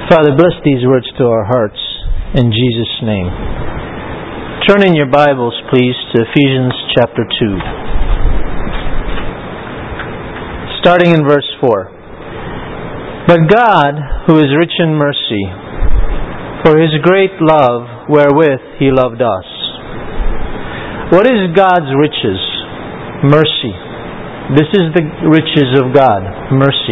Father, bless these words to our hearts in Jesus' name. Turn in your Bibles, please, to Ephesians chapter 2. Starting in verse 4. But God, who is rich in mercy, for His great love wherewith He loved us. What is God's riches? Mercy. This is the riches of God, mercy.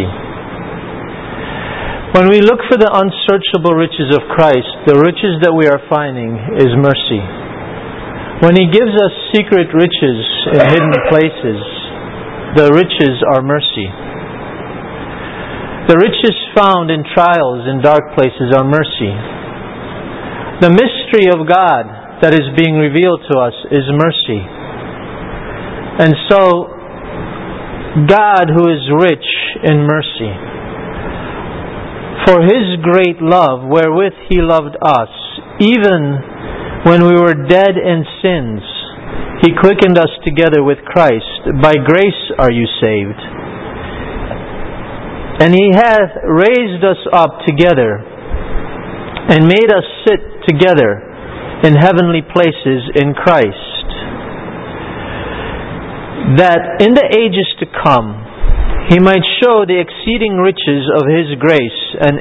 When we look for the unsearchable riches of Christ, the riches that we are finding is mercy. When He gives us secret riches in hidden places, the riches are mercy. The riches found in trials in dark places are mercy. The mystery of God that is being revealed to us is mercy. And so, God, who is rich in mercy, for His great love wherewith He loved us, even when we were dead in sins, He quickened us together with Christ. By grace are you saved. And He hath raised us up together and made us sit together in heavenly places in Christ, that in the ages to come He might show the exceeding riches of His grace, and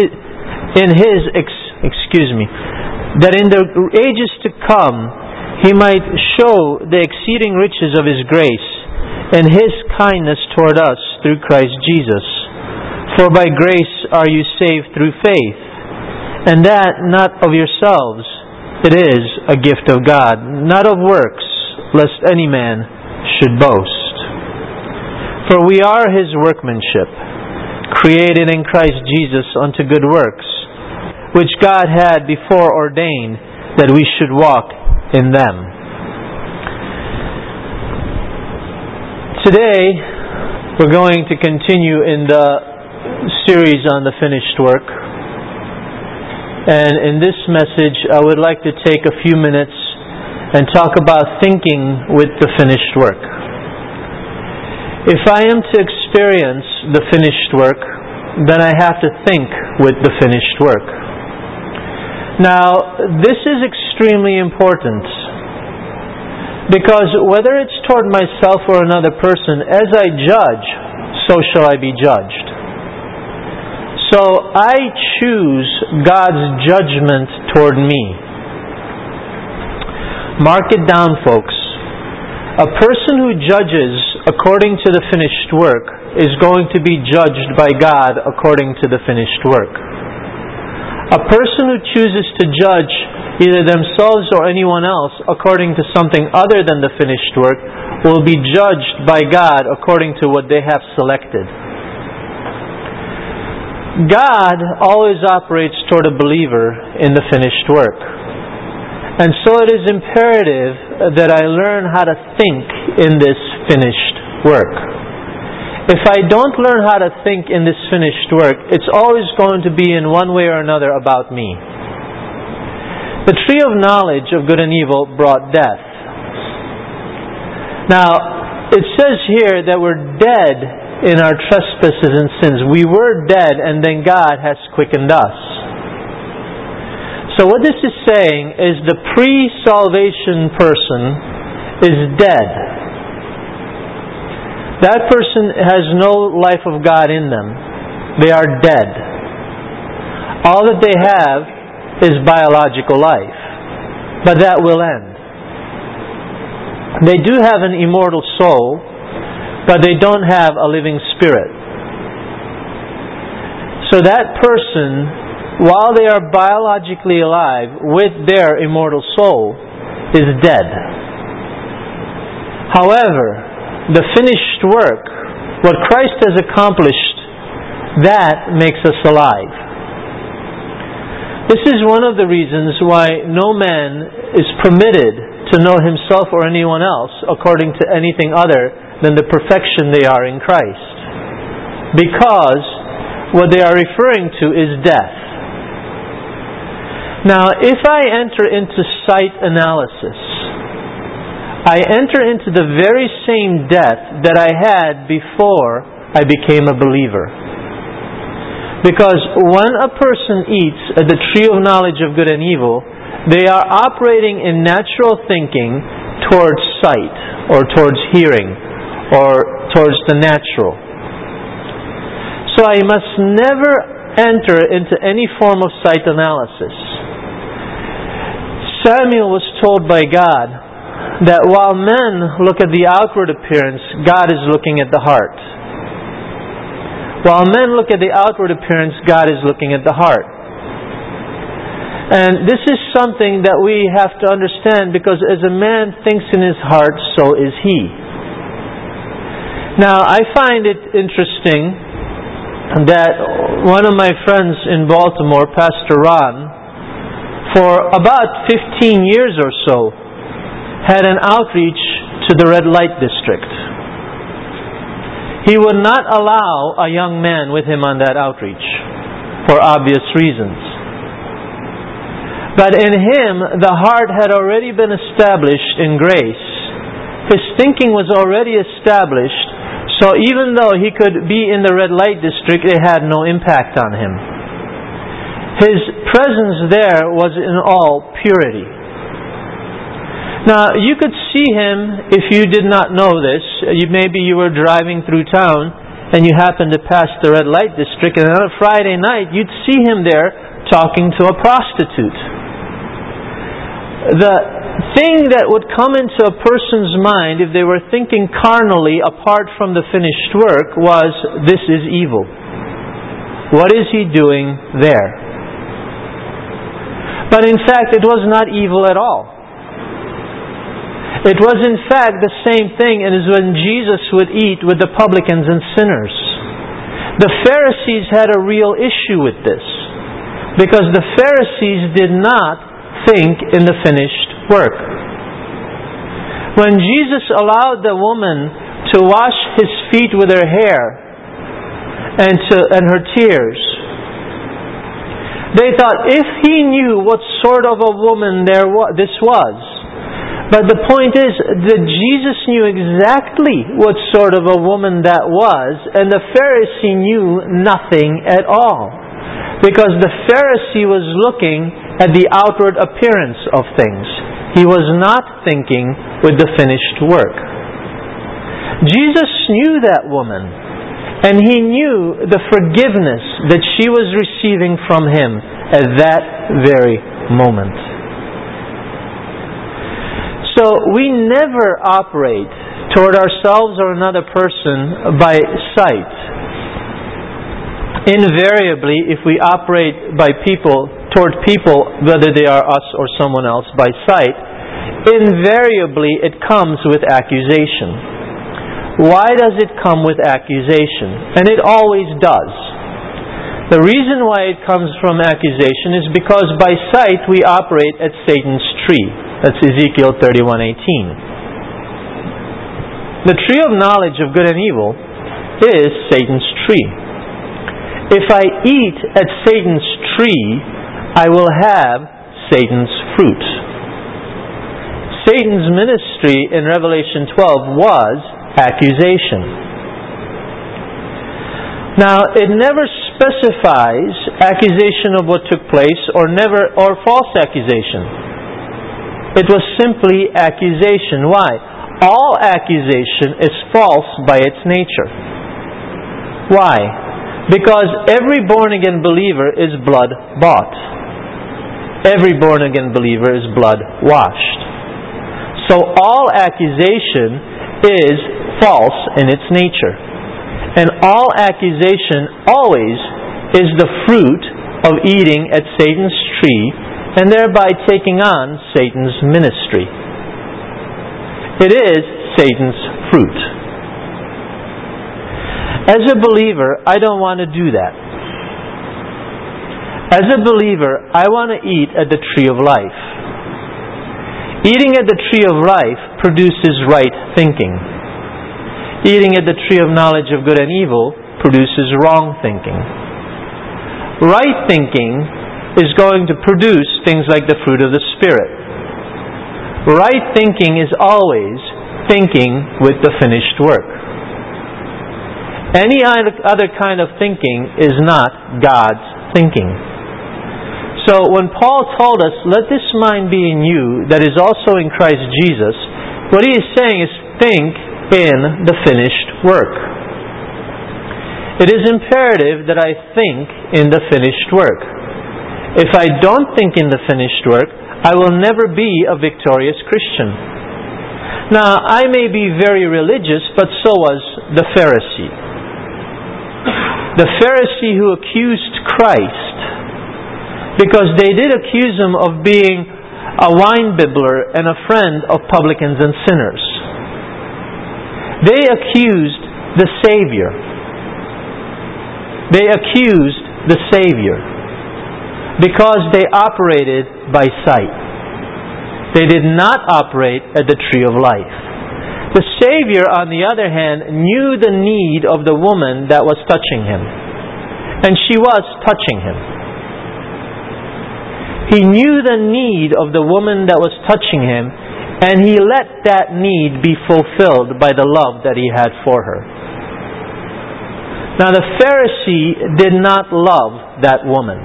that in the ages to come He might show the exceeding riches of His grace and His kindness toward us through Christ Jesus. For by grace are you saved through faith, and that not of yourselves, it is a gift of God, not of works, lest any man should boast. For we are His workmanship, created in Christ Jesus unto good works, which God had before ordained that we should walk in them. Today, we're going to continue in the series on the finished work. And in this message, I would like to take a few minutes and talk about thinking with the finished work. If I am to experience the finished work, then I have to think with the finished work. Now, this is extremely important, because whether it's toward myself or another person, as I judge, so shall I be judged. So I choose God's judgment toward me. Mark it down, folks. A person who judges according to the finished work is going to be judged by God according to the finished work. A person who chooses to judge either themselves or anyone else according to something other than the finished work will be judged by God according to what they have selected. God always operates toward a believer in the finished work. And so it is imperative that I learn how to think in this finished work. If I don't learn how to think in this finished work, it's always going to be in one way or another about me. The tree of knowledge of good and evil brought death. Now, it says here that we're dead in our trespasses and sins. We were dead, and then God has quickened us. So what this is saying is the pre-salvation person is dead. That person has no life of God in them. They are dead. All that they have is biological life. But that will end. They do have an immortal soul, but they don't have a living spirit. So that person, while they are biologically alive with their immortal soul, is dead. However, the finished work, what Christ has accomplished, that makes us alive. This is one of the reasons why no man is permitted to know himself or anyone else according to anything other than the perfection they are in Christ. Because what they are referring to is death. Now, if I enter into sight analysis, I enter into the very same death that I had before I became a believer. Because when a person eats at the tree of knowledge of good and evil, they are operating in natural thinking towards sight, or towards hearing, or towards the natural. So I must never enter into any form of sight analysis. Samuel was told by God that while men look at the outward appearance, God is looking at the heart. While men look at the outward appearance, God is looking at the heart. And this is something that we have to understand, because as a man thinks in his heart, so is he. Now, I find it interesting that one of my friends in Baltimore, Pastor Ron, for about 15 years or so, had an outreach to the red light district. He would not allow a young man with him on that outreach, for obvious reasons. But in him, the heart had already been established in grace. His thinking was already established, so even though he could be in the red light district, it had no impact on him. His presence there was in all purity. Now, you could see him if you did not know this. Maybe you were driving through town and you happened to pass the red light district, and on a Friday night you'd see him there talking to a prostitute. The thing that would come into a person's mind if they were thinking carnally apart from the finished work was, this is evil. What is he doing there? But in fact, it was not evil at all. It was in fact the same thing as when Jesus would eat with the publicans and sinners. The Pharisees had a real issue with this, because the Pharisees did not think in the finished work. When Jesus allowed the woman to wash his feet with her hair and her tears, they thought, if he knew what sort of a woman this was. But the point is that Jesus knew exactly what sort of a woman that was, and the Pharisee knew nothing at all. Because the Pharisee was looking at the outward appearance of things. He was not thinking with the finished work. Jesus knew that woman, and he knew the forgiveness that she was receiving from him at that very moment. So we never operate toward ourselves or another person by sight. Invariably, if we operate toward people, whether they are us or someone else, by sight, invariably it comes with accusation. Why does it come with accusation? And it always does. The reason why it comes from accusation is because by sight we operate at Satan's tree. That's Ezekiel 31:18. The tree of knowledge of good and evil is Satan's tree. If I eat at Satan's tree, I will have Satan's fruit. Satan's ministry in Revelation 12 was accusation. Now, it never specifies accusation of what took place or false accusation. It was simply accusation. Why? All accusation is false by its nature. Why? Because every born-again believer is blood-bought. Every born-again believer is blood-washed. So all accusation is false in its nature. And all accusation always is the fruit of eating at Satan's tree and thereby taking on Satan's ministry. It is Satan's fruit. As a believer, I don't want to do that. As a believer, I want to eat at the tree of life. Eating at the tree of life produces right thinking. Eating at the tree of knowledge of good and evil produces wrong thinking. Right thinking is going to produce things like the fruit of the Spirit. Right thinking is always thinking with the finished work. Any other kind of thinking is not God's thinking. So when Paul told us, let this mind be in you that is also in Christ Jesus, what he is saying is think in the finished work. It is imperative that I think in the finished work. If I don't think in the finished work, I will never be a victorious Christian. Now, I may be very religious, but so was the Pharisee. The Pharisee who accused Christ, because they did accuse him of being a wine bibbler and a friend of publicans and sinners. They accused the Savior. They accused the Savior because they operated by sight. They did not operate at the tree of life. The Savior, on the other hand, knew the need of the woman that was touching Him. And she was touching Him. He knew the need of the woman that was touching Him, and He let that need be fulfilled by the love that He had for her. Now the Pharisee did not love that woman.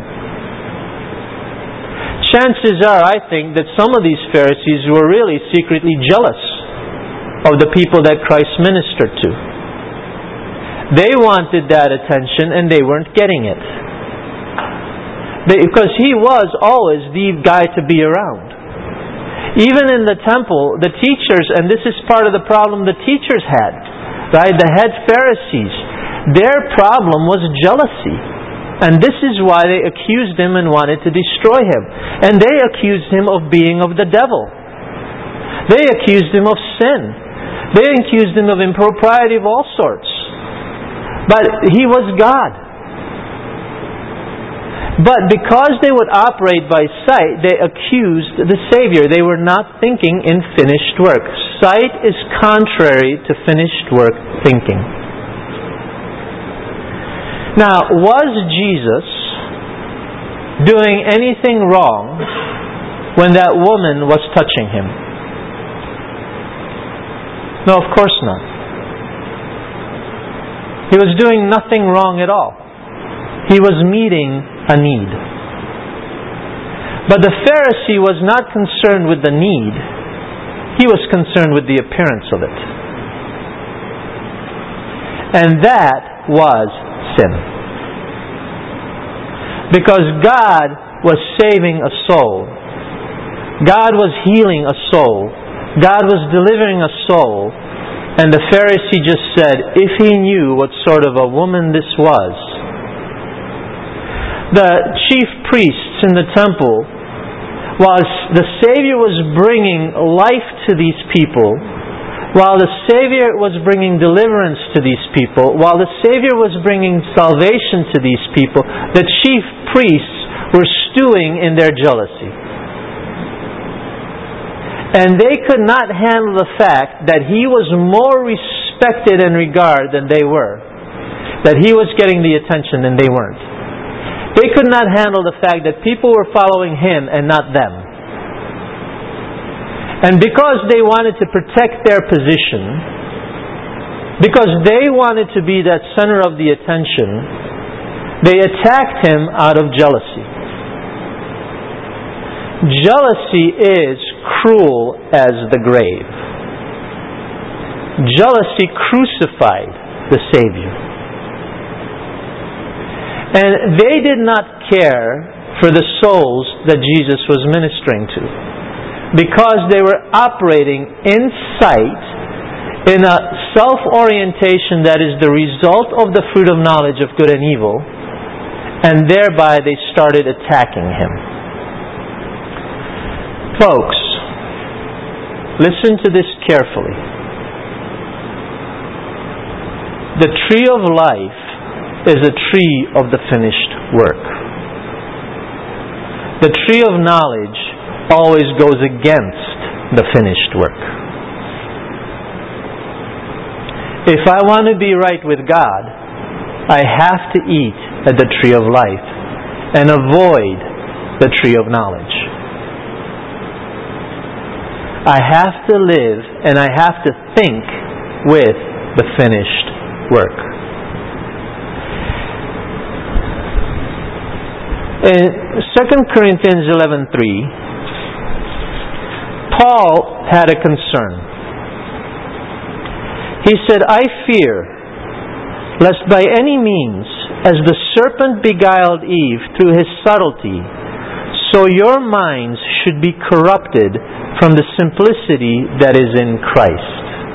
Chances are, I think, that some of these Pharisees were really secretly jealous of the people that Christ ministered to. They wanted that attention and they weren't getting it. Because He was always the guy to be around. Even in the temple, the teachers, and this is part of the problem the teachers had, right? The head Pharisees, their problem was jealousy. And this is why they accused Him and wanted to destroy Him. And they accused Him of being of the devil. They accused Him of sin. They accused Him of impropriety of all sorts. But He was God. But because they would operate by sight, they accused the Savior. They were not thinking in finished work. Sight is contrary to finished work thinking. Now, was Jesus doing anything wrong when that woman was touching Him? No, of course not. He was doing nothing wrong at all. He was meeting a need. But the Pharisee was not concerned with the need. He was concerned with the appearance of it. And that was sin. Because God was saving a soul. God was healing a soul. God was delivering a soul. And the Pharisee just said, if he knew what sort of a woman this was. The chief priests in the temple, while the Savior was bringing life to these people, while the Savior was bringing deliverance to these people, while the Savior was bringing salvation to these people, the chief priests were stewing in their jealousy. And they could not handle the fact that He was more respected and regarded than they were. That He was getting the attention and they weren't. They could not handle the fact that people were following Him and not them. And because they wanted to protect their position, because they wanted to be that center of the attention, they attacked Him out of jealousy. Jealousy is cruel as the grave. Jealousy crucified the Savior. And they did not care for the souls that Jesus was ministering to, because they were operating in sight in a self-orientation that is the result of the fruit of knowledge of good and evil, and thereby they started attacking Him. Folks, listen to this carefully. The tree of life is a tree of the finished work. The tree of knowledge always goes against the finished work. If I want to be right with God, I have to eat at the tree of life and avoid the tree of knowledge. I have to live and I have to think with the finished work. In 2 Corinthians 11:3, Paul had a concern. He said, "I fear, lest by any means, as the serpent beguiled Eve through his subtlety, so your minds should be corrupted from the simplicity that is in Christ."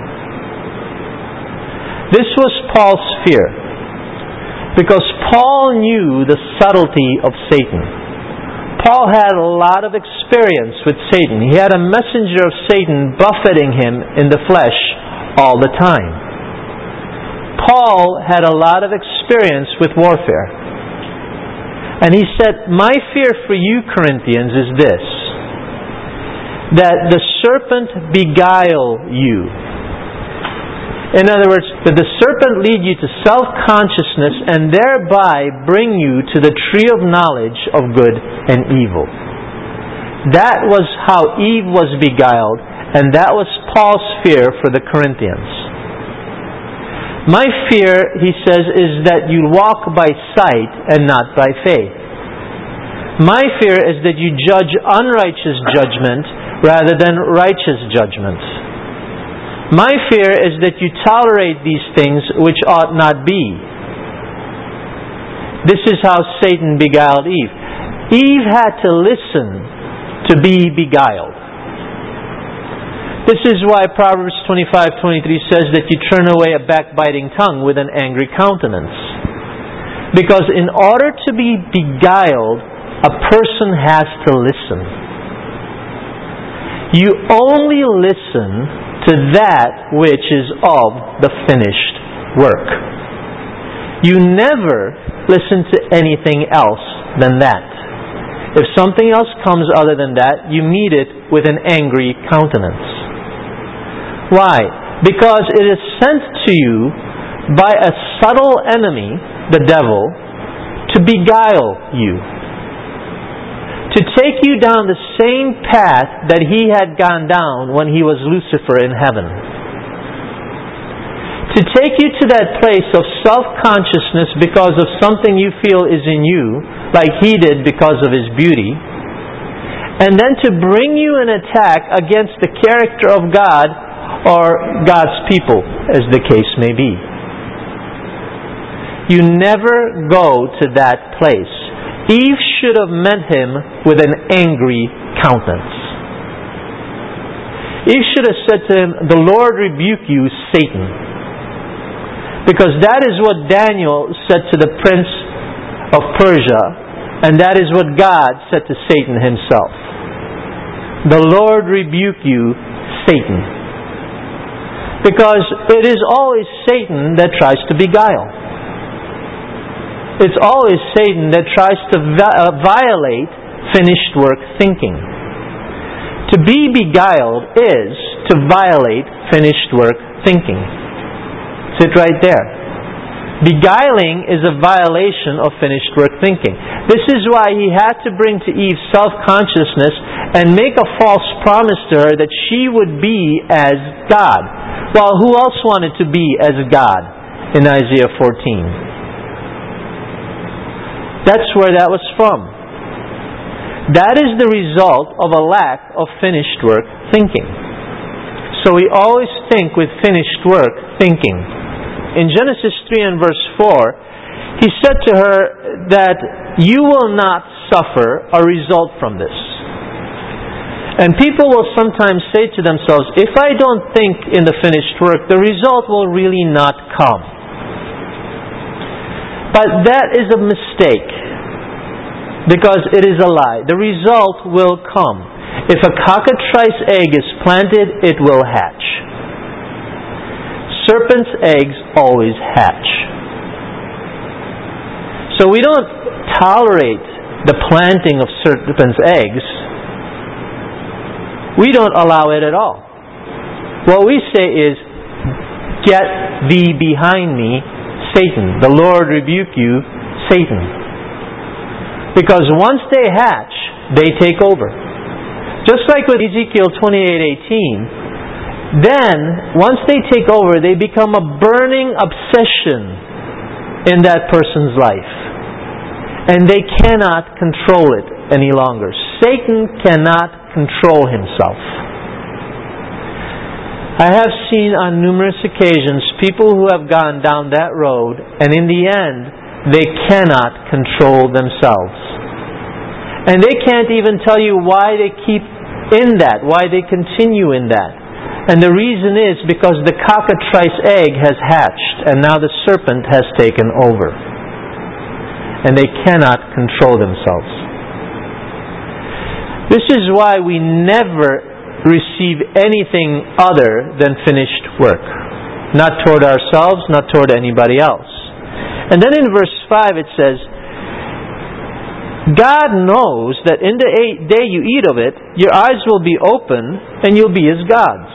This was Paul's fear, because Paul knew the subtlety of Satan. Paul had a lot of experience with Satan. He had a messenger of Satan buffeting him in the flesh all the time. Paul had a lot of experience with warfare. And he said, "My fear for you, Corinthians, is this, that the serpent beguile you." In other words, that the serpent lead you to self-consciousness and thereby bring you to the tree of knowledge of good and evil. That was how Eve was beguiled, and that was Paul's fear for the Corinthians. "My fear," he says, "is that you walk by sight and not by faith. My fear is that you judge unrighteous judgment rather than righteous judgment. My fear is that you tolerate these things which ought not be." This is how Satan beguiled Eve. Eve had to listen to be beguiled. This is why Proverbs 25:23 says that you turn away a backbiting tongue with an angry countenance. Because in order to be beguiled, a person has to listen. You only listen to that which is of the finished work. You never listen to anything else than that. If something else comes other than that, you meet it with an angry countenance. Why? Because it is sent to you by a subtle enemy, the devil, to beguile you. To take you down the same path that he had gone down when he was Lucifer in heaven. To take you to that place of self-consciousness because of something you feel is in you, like he did because of his beauty, and then to bring you an attack against the character of God or God's people, as the case may be. You never go to that place. Eve should have met him with an angry countenance. Eve should have said to him, "The Lord rebuke you, Satan." Because that is what Daniel said to the prince of Persia, and that is what God said to Satan himself. "The Lord rebuke you, Satan." Because it is always Satan that tries to beguile. It's always Satan that tries to violate finished work thinking. To be beguiled is to violate finished work thinking. Sit right there. Beguiling is a violation of finished work thinking. This is why he had to bring to Eve self-consciousness and make a false promise to her that she would be as God. Well, who else wanted to be as God in Isaiah 14? That's where that was from. That is the result of a lack of finished work thinking. So we always think with finished work thinking. In Genesis 3 and verse 4, he said to her that you will not suffer a result from this. And people will sometimes say to themselves, if I don't think in the finished work, the result will really not come. But that is a mistake, because it is a lie. The result will come. If a cockatrice egg is planted, it will hatch. Serpent's eggs always hatch. So we don't tolerate the planting of serpent's eggs. We don't allow it at all. What we say is, get thee behind me, Satan. The Lord rebuke you, Satan. Because once they hatch, they take over. Just like with Ezekiel 28:18, then, once they take over, they become a burning obsession in that person's life. and they cannot control it any longer. Satan cannot control himself. I have seen on numerous occasions people who have gone down that road, and in the end, they cannot control themselves. And they can't even tell you why they keep in that, why they continue in that. And the reason is because the cockatrice egg has hatched, and now the serpent has taken over. And they cannot control themselves. This is why we never receive anything other than finished work. Not toward ourselves, not toward anybody else. And then in verse 5 it says, God knows that in the day you eat of it, your eyes will be open and you'll be as gods.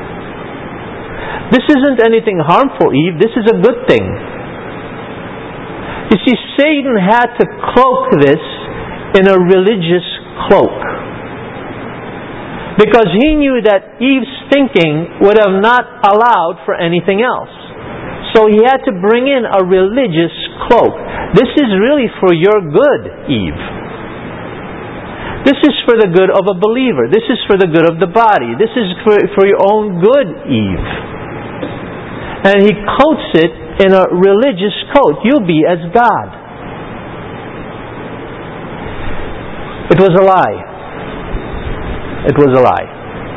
This isn't anything harmful, Eve. This is a good thing. You see, Satan had to cloak this in a religious cloak. Because he knew that Eve's thinking would have not allowed for anything else. So he had to bring in a religious cloak. This is really for your good, Eve. This is for the good of a believer. This is for the good of the body. This is for your own good, Eve. And he coats it in a religious coat. You'll be as God. It was a lie. It was a lie.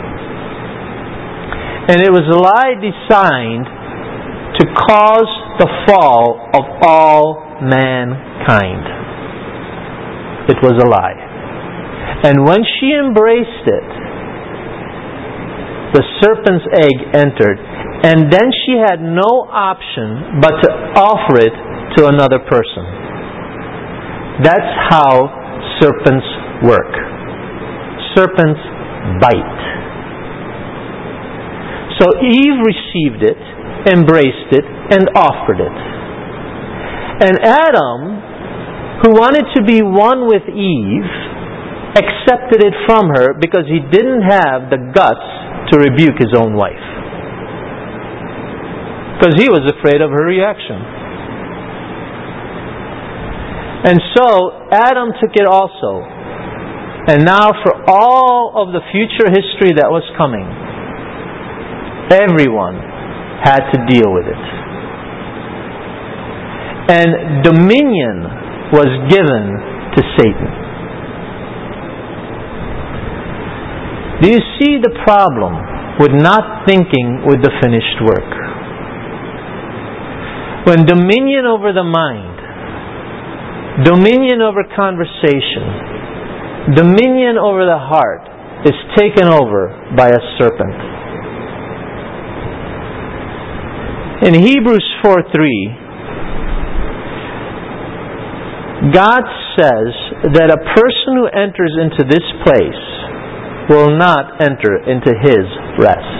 And it was a lie designed to cause the fall of all mankind. It was a lie. And when she embraced it, the serpent's egg entered, and then she had no option but to offer it to another person. That's how serpents work. Serpents bite. So Eve received it, embraced it, and offered it. And Adam, who wanted to be one with Eve, accepted it from her because he didn't have the guts to rebuke his own wife. Because he was afraid of her reaction. And so Adam took it also. And now for all of the future history that was coming, everyone had to deal with it. And dominion was given to Satan. Do you see the problem with not thinking with the finished work? When dominion over the mind, dominion over conversation, dominion over the heart is taken over by a serpent. In Hebrews 4:3, God says that a person who enters into this place will not enter into His rest.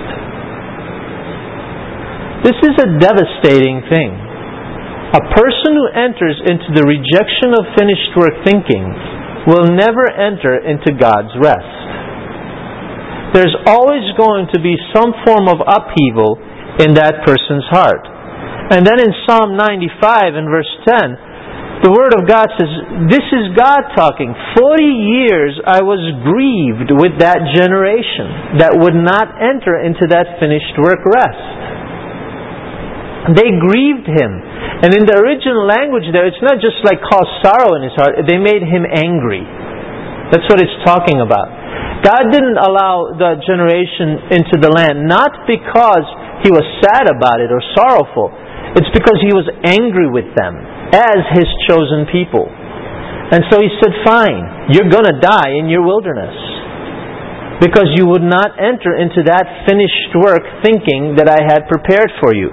This is a devastating thing. A person who enters into the rejection of finished work thinking will never enter into God's rest. There's always going to be some form of upheaval in that person's heart. And then in Psalm 95 and verse 10, the Word of God says, this is God talking. 40 years I was grieved with that generation that would not enter into that finished work rest. They grieved Him. And in the original language there, it's not just like caused sorrow in His heart, they made Him angry. That's what it's talking about. God didn't allow the generation into the land, not because He was sad about it or sorrowful. It's because He was angry with them as His chosen people. And so He said, fine, you're going to die in your wilderness. Because you would not enter into that finished work thinking that I had prepared for you.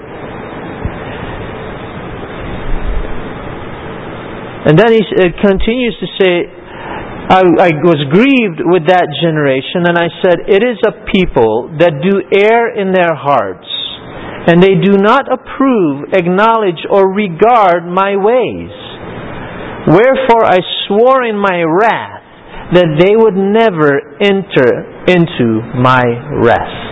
And then He continues to say, I was grieved with that generation, and I said, it is a people that do err in their hearts, and they do not approve, acknowledge, or regard my ways. Wherefore I swore in my wrath that they would never enter into my rest.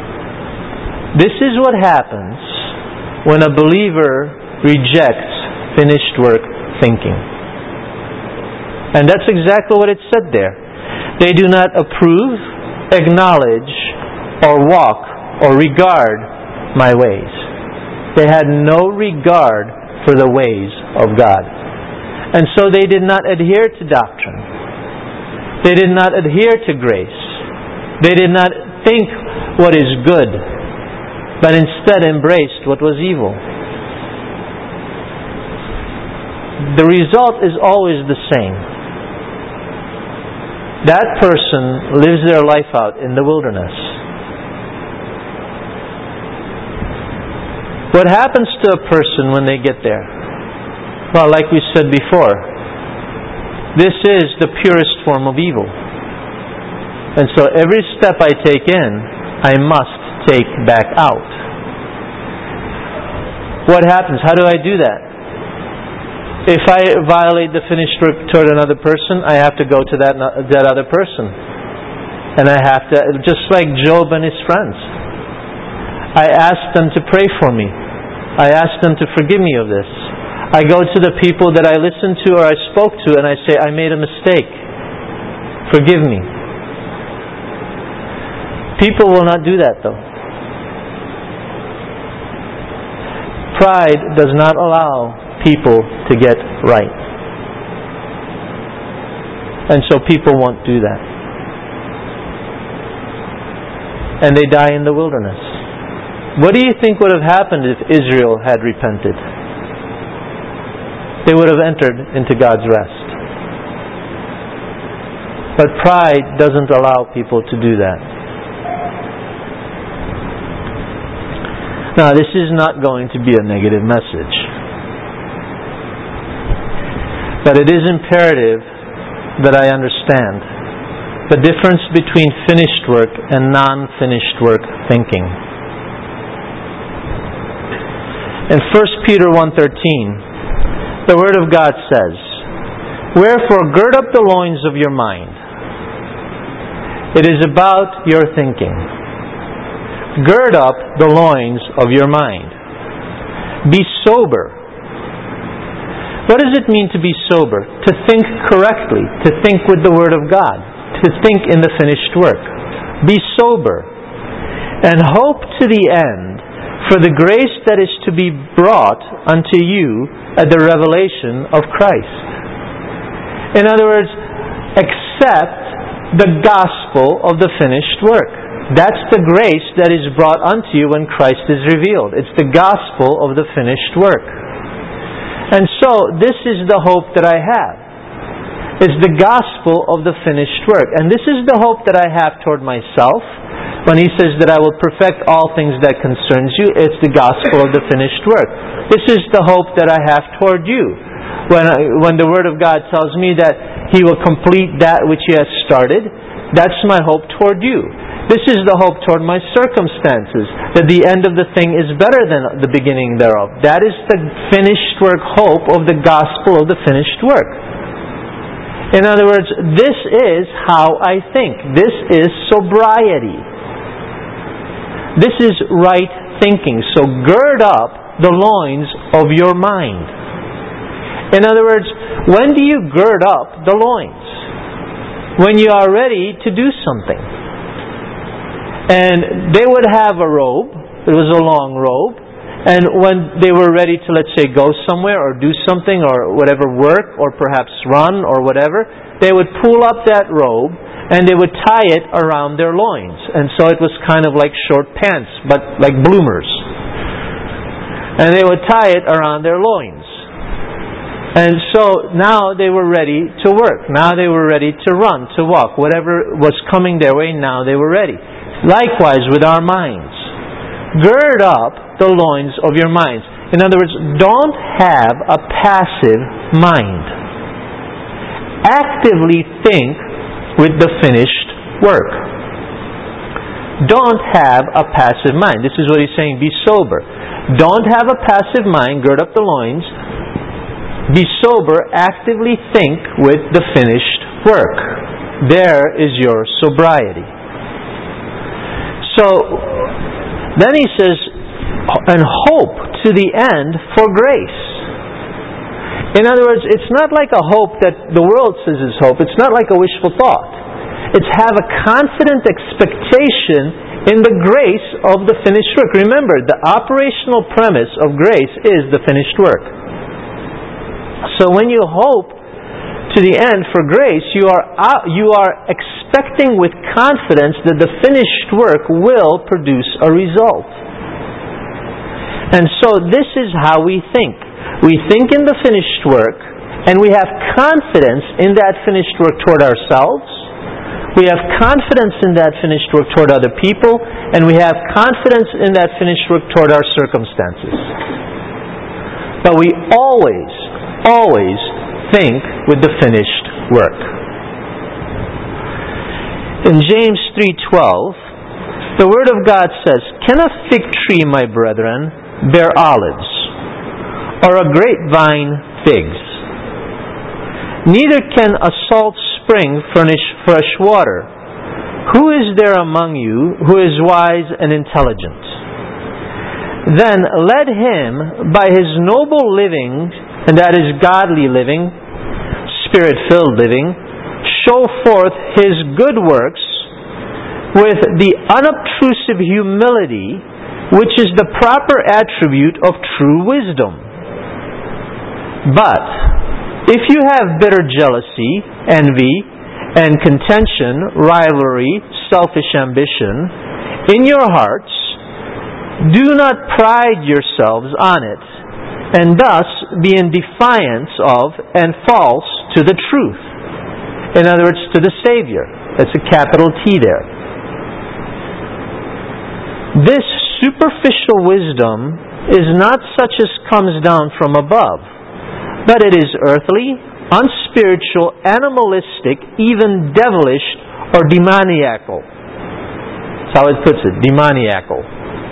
This is what happens when a believer rejects finished work thinking. And that's exactly what it said there. They do not approve, acknowledge, or walk, or regard my ways. They had no regard for the ways of God. And so they did not adhere to doctrine. They did not adhere to grace. They did not think what is good, but instead embraced what was evil. The result is always the same. That person lives their life out in the wilderness. What happens to a person when they get there? Well, like we said before, this is the purest form of evil. And so every step I take in, I must take back out. What happens? How do I do that? If I violate the finished work toward another person, I have to go to that other person. And I have to, just like Job and his friends, I ask them to pray for me. I ask them to forgive me of this. I go to the people that I listened to or I spoke to and I say, I made a mistake. Forgive me. People will not do that though. Pride does not allow people to get right. And so people won't do that. And they die in the wilderness. What do you think would have happened if Israel had repented? They would have entered into God's rest. But pride doesn't allow people to do that. Now, this is not going to be a negative message. But it is imperative that I understand the difference between finished work and non-finished work thinking. In 1 Peter 1:13, the Word of God says, "Wherefore gird up the loins of your mind." It is about your thinking. Gird up the loins of your mind. Be sober. What does it mean to be sober? To think correctly, to think with the Word of God, to think in the finished work. Be sober, and hope to the end for the grace that is to be brought unto you at the revelation of Christ. In other words, accept the gospel of the finished work. That's the grace that is brought unto you when Christ is revealed. It's the gospel of the finished work. And so, this is the hope that I have. It's the gospel of the finished work. And this is the hope that I have toward myself. When He says that I will perfect all things that concerns you, it's the gospel of the finished work. This is the hope that I have toward you. When the Word of God tells me that He will complete that which He has started, that's my hope toward you. This is the hope toward my circumstances, that the end of the thing is better than the beginning thereof. That is the finished work hope of the gospel of the finished work. In other words, this is how I think. This is sobriety. This is right thinking. So gird up the loins of your mind. In other words, when do you gird up the loins? When you are ready to do something. And they would have a robe. It was a long robe. And when they were ready to, let's say, go somewhere or do something or whatever, work or perhaps run or whatever, they would pull up that robe and they would tie it around their loins. And so it was kind of like short pants, but like bloomers. And they would tie it around their loins. And so now they were ready to work. Now they were ready to run, to walk. Whatever was coming their way, now they were ready. Likewise with our minds. Gird up the loins of your minds. In other words, don't have a passive mind. Actively think with the finished work. Don't have a passive mind. This is what He's saying. Be sober. Don't have a passive mind. Gird up the loins. Be sober. Actively think with the finished work. There is your sobriety. So, then He says, and hope to the end for grace. In other words, it's not like a hope that the world says is hope. It's not like a wishful thought. It's have a confident expectation in the grace of the finished work. Remember, the operational premise of grace is the finished work. So when you hope to the end for grace, you are expecting with confidence that the finished work will produce a result. And so this is how we think. We think in the finished work, and we have confidence in that finished work toward ourselves. We have confidence in that finished work toward other people, and we have confidence in that finished work toward our circumstances. But we always think with the finished work. In James 3:12, the Word of God says, "Can a fig tree, my brethren, bear olives, or a grapevine figs? Neither can a salt spring furnish fresh water. Who is there among you who is wise and intelligent? Then let him, by his noble living, and that is godly living, Spirit-filled living, show forth his good works with the unobtrusive humility which is the proper attribute of true wisdom. But if you have bitter jealousy, envy, and contention, rivalry, selfish ambition in your hearts, do not pride yourselves on it, and thus be in defiance of and false to the truth." In other words, to the Savior. That's a capital T there. This superficial wisdom is not such as comes down from above, but it is earthly, unspiritual, animalistic, even devilish or demoniacal. That's how it puts it, demoniacal.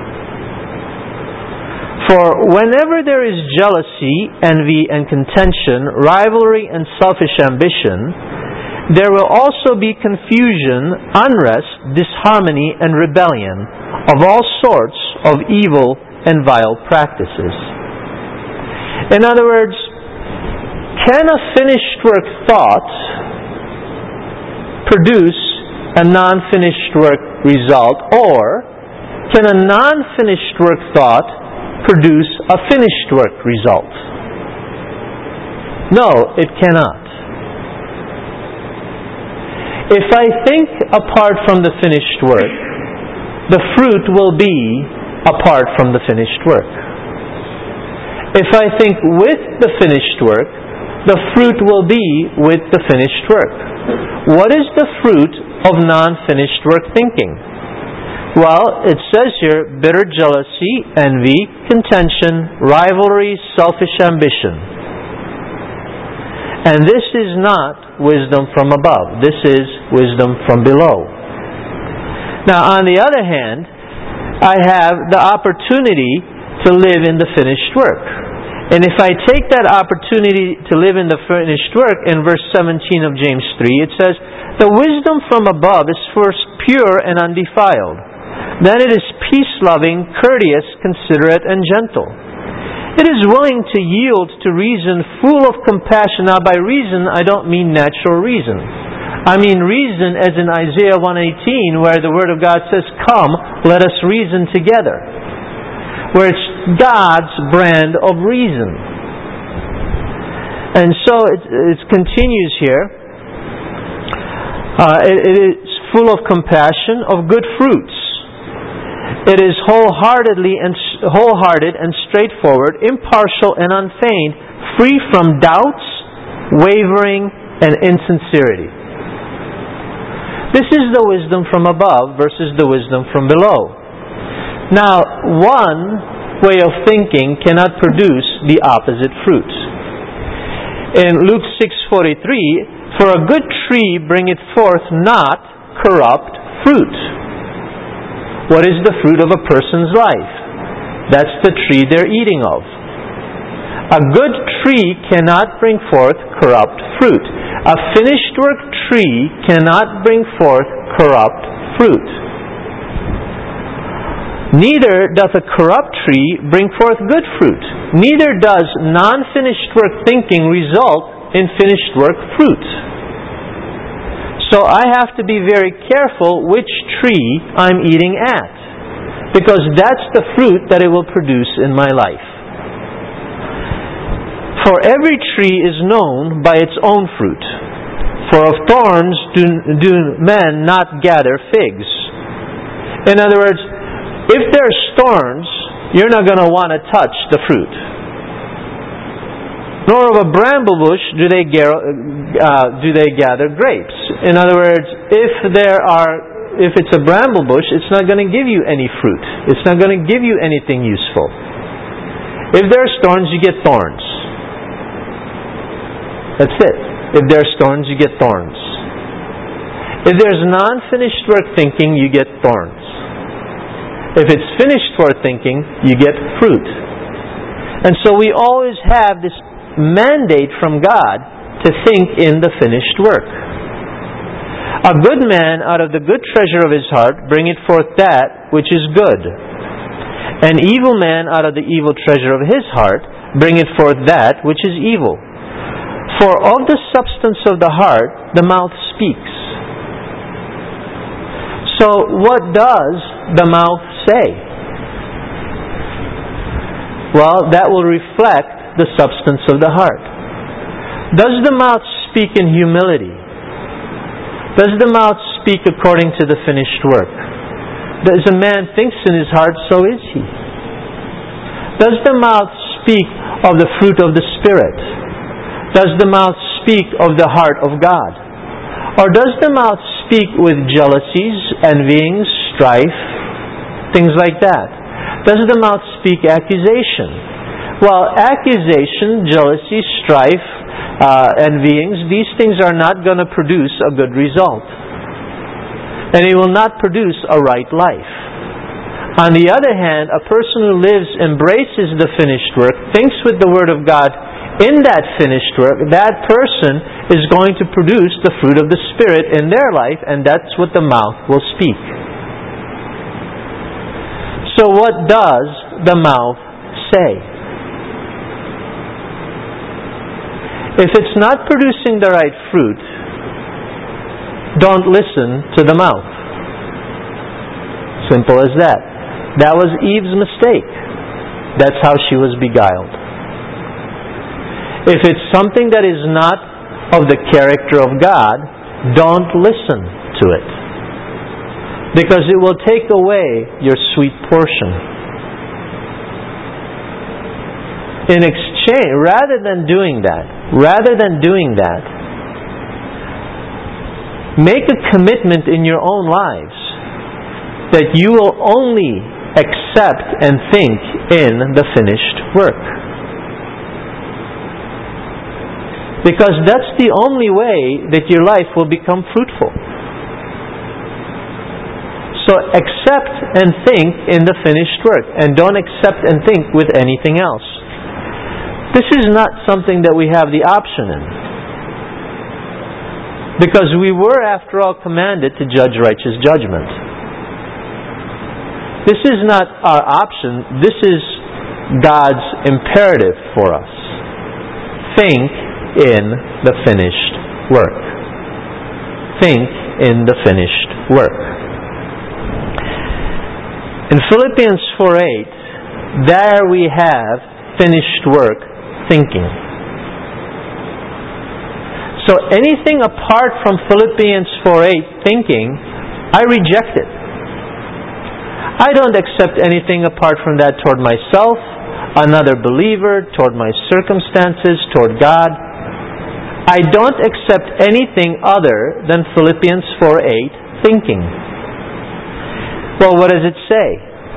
For whenever there is jealousy, envy, and contention, rivalry, and selfish ambition, there will also be confusion, unrest, disharmony, and rebellion of all sorts of evil and vile practices. In other words, can a finished work thought produce a non-finished work result, or can a non-finished work thought produce a finished work result? No, it cannot. If I think apart from the finished work, the fruit will be apart from the finished work. If I think with the finished work, the fruit will be with the finished work. What is the fruit of non-finished work thinking? Well, it says here, bitter jealousy, envy, contention, rivalry, selfish ambition. And this is not wisdom from above. This is wisdom from below. Now, on the other hand, I have the opportunity to live in the finished work. And if I take that opportunity to live in the finished work, in verse 17 of James 3, it says, "The wisdom from above is first pure and undefiled. Then it is peace-loving, courteous, considerate, and gentle. It is willing to yield to reason, full of compassion." Now, by reason, I don't mean natural reason. I mean reason as in Isaiah 1:18, where the Word of God says, "Come, let us reason together." Where it's God's brand of reason. And so it continues here. It is full of compassion, of good fruits. It is wholehearted and straightforward, impartial and unfeigned, free from doubts, wavering, and insincerity. This is the wisdom from above versus the wisdom from below. Now, one way of thinking cannot produce the opposite fruit. In Luke 6:43, "For a good tree bringeth forth not corrupt fruit." What is the fruit of a person's life? That's the tree they're eating of. A good tree cannot bring forth corrupt fruit. A finished work tree cannot bring forth corrupt fruit. Neither doth a corrupt tree bring forth good fruit. neither does non-finished work thinking result in finished work fruit. So I have to be very careful which tree I'm eating at, because that's the fruit that it will produce in my life. For every tree is known by its own fruit. For of thorns do men not gather figs. In other words, if there's thorns, you're not going to want to touch the fruit. Nor of a bramble bush do they gather grapes. In other words, if it's a bramble bush, it's not going to give you any fruit. It's not going to give you anything useful. If there's thorns, you get thorns. That's it. If there's thorns, you get thorns. If there's non-finished work thinking, you get thorns. If it's finished work thinking, you get fruit. And so we always have this mandate from God to think in the finished work. A good man out of the good treasure of his heart bringeth forth that which is good. An evil man out of the evil treasure of his heart bringeth forth that which is evil. For of the substance of the heart the mouth speaks. So what does the mouth say? Well, that will reflect the substance of the heart. Does the mouth speak in humility? Does the mouth speak according to the finished work? As a man thinks in his heart, so is he. Does the mouth speak of the fruit of the Spirit? Does the mouth speak of the heart of God? Or does the mouth speak with jealousies, envyings, strife, things like that? Does the mouth speak accusation? Well, accusation, jealousy, strife, envyings, these things are not going to produce a good result. And it will not produce a right life. On the other hand, a person who embraces the finished work, thinks with the Word of God in that finished work, that person is going to produce the fruit of the Spirit in their life, and that's what the mouth will speak. So what does the mouth say? If it's not producing the right fruit, don't listen to the mouth. Simple as that. That was Eve's mistake. That's how she was beguiled. If it's something that is not of the character of God, don't listen to it. Because it will take away your sweet portion. In exchange, rather than doing that, make a commitment in your own lives that you will only accept and think in the finished work. Because that's the only way that your life will become fruitful. So accept and think in the finished work, and don't accept and think with anything else. This is not something that we have the option in. Because we were, after all, commanded to judge righteous judgment. This is not our option. This is God's imperative for us. Think in the finished work. Think in the finished work. In Philippians 4:8, there we have finished work thinking. So anything apart from Philippians 4:8 thinking, I reject it. I don't accept anything apart from that toward myself, another believer, toward my circumstances, toward God. I don't accept anything other than Philippians 4:8 thinking. Well, what does it say?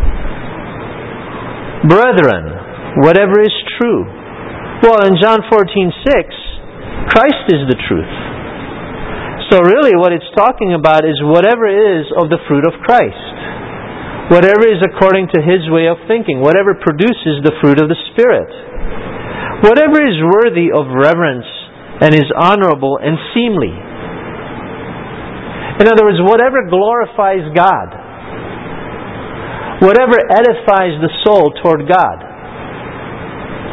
Brethren, whatever is true. Well, in John 14:6, Christ is the truth. So really what it's talking about is whatever is of the fruit of Christ. Whatever is according to His way of thinking. Whatever produces the fruit of the Spirit. Whatever is worthy of reverence and is honorable and seemly. In other words, whatever glorifies God. Whatever edifies the soul toward God.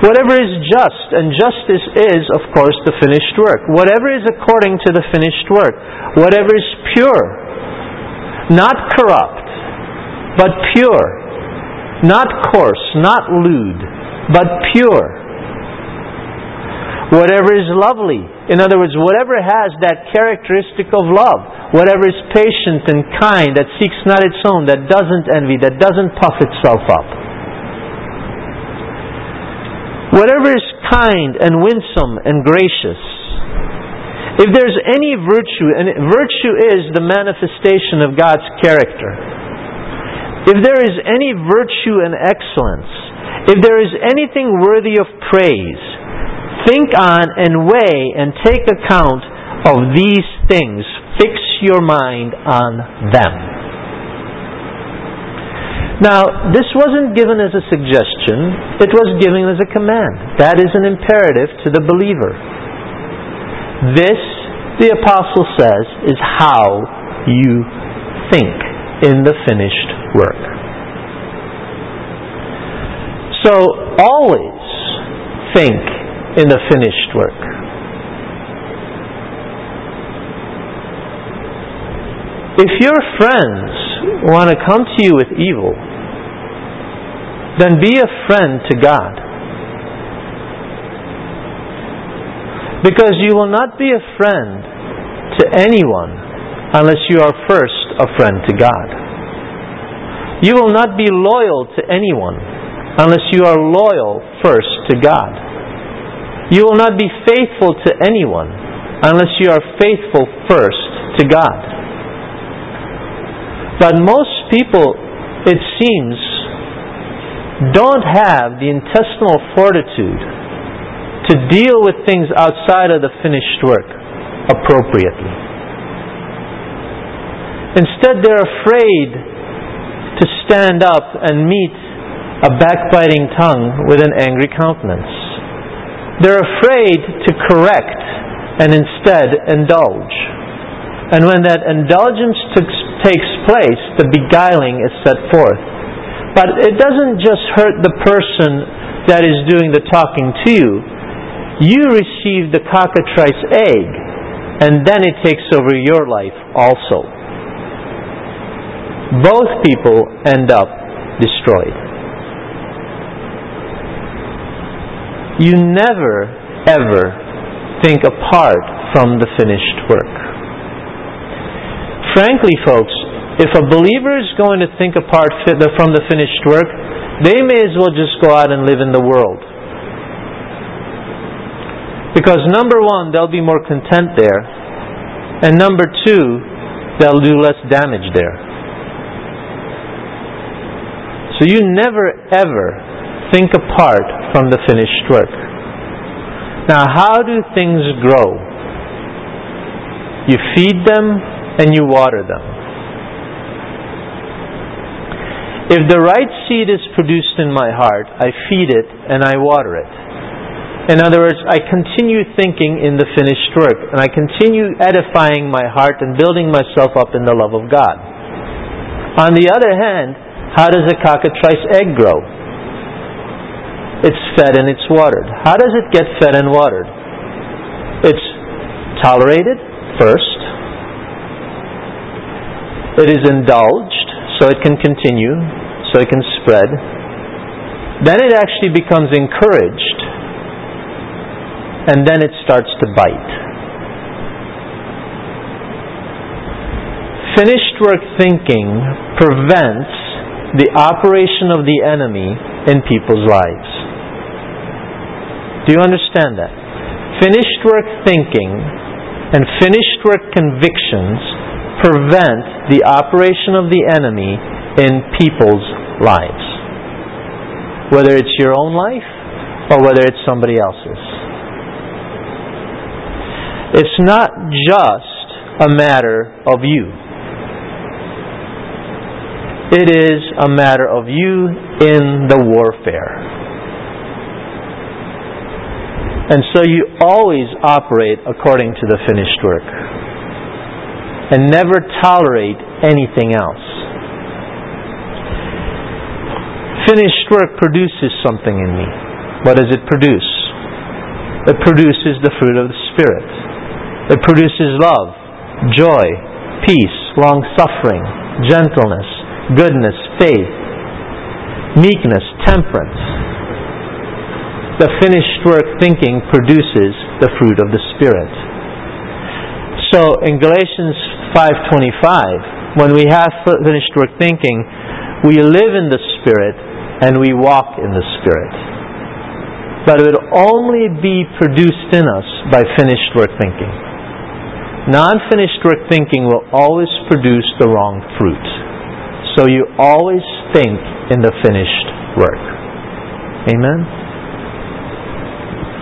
Whatever is just, and justice is, of course, the finished work. Whatever is according to the finished work. Whatever is pure, not corrupt, but pure. Not coarse, not lewd, but pure. Whatever is lovely. In other words, whatever has that characteristic of love. Whatever is patient and kind, that seeks not its own, that doesn't envy, that doesn't puff itself up. Whatever is kind and winsome and gracious. If there's any virtue, and virtue is the manifestation of God's character. If there is any virtue and excellence, if there is anything worthy of praise, think on and weigh and take account of these things. Fix your mind on them. Now, this wasn't given as a suggestion. It was given as a command. That is an imperative to the believer. This, the apostle says, is how you think in the finished work. So, always think in the finished work. If your friends want to come to you with evil, then be a friend to God. Because you will not be a friend to anyone unless you are first a friend to God. You will not be loyal to anyone unless you are loyal first to God. You will not be faithful to anyone unless you are faithful first to God. But most people, it seems, don't have the intestinal fortitude to deal with things outside of the finished work appropriately. Instead, they're afraid to stand up and meet a backbiting tongue with an angry countenance. They're afraid to correct and instead indulge. And when that indulgence takes place, the beguiling is set forth. But it doesn't just hurt the person that is doing the talking to you. You receive the cockatrice egg, and then it takes over your life also. Both people end up destroyed. You never, ever think apart from the finished work. Frankly, folks, if a believer is going to think apart from the finished work, they may as well just go out and live in the world. Because number one, they'll be more content there. And number two, they'll do less damage there. So you never ever think apart from the finished work. Now, how do things grow? You feed them and you water them. If the right seed is produced in my heart, I feed it and I water it. In other words, I continue thinking in the finished work, and I continue edifying my heart and building myself up in the love of God. On the other hand, how does a cockatrice egg grow? It's fed and it's watered. How does it get fed and watered? It's tolerated first. It is indulged so it can continue, so it can spread. Then it actually becomes encouraged, and then it starts to bite. Finished work thinking prevents the operation of the enemy in people's lives. Do you understand that? Finished work thinking and finished work convictions prevent the operation of the enemy in people's lives. Whether it's your own life or whether it's somebody else's. It's not just a matter of you. It is a matter of you in the warfare. And so you always operate according to the finished work. And never tolerate anything else. Finished work produces something in me. What does it produce? It produces the fruit of the Spirit. It produces love, joy, peace, long-suffering, gentleness, goodness, faith, meekness, temperance. The finished work thinking produces the fruit of the Spirit. So in Galatians 5:25, when we have finished work thinking, we live in the Spirit and we walk in the Spirit. But it would only be produced in us by finished work thinking. Non-finished work thinking will always produce the wrong fruit. So you always think in the finished work. Amen?